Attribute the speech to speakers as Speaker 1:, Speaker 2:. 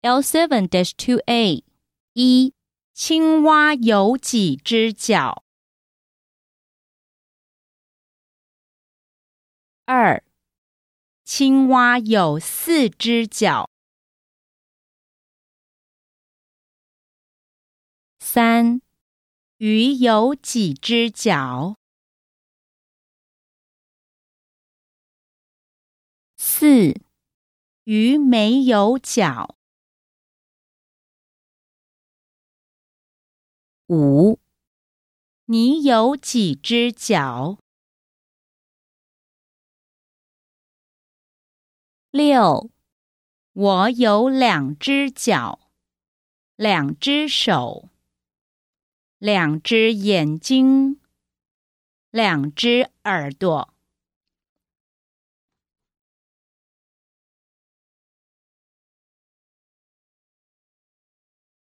Speaker 1: L7-2A 1. 青蛙有几只脚？ 2. 青蛙有4只脚。 3. 鱼有几只脚？ 4. 鱼没有脚。 5. 你有几只脚？ 6. 我有2只脚，2只手，2只眼睛，2只耳朵。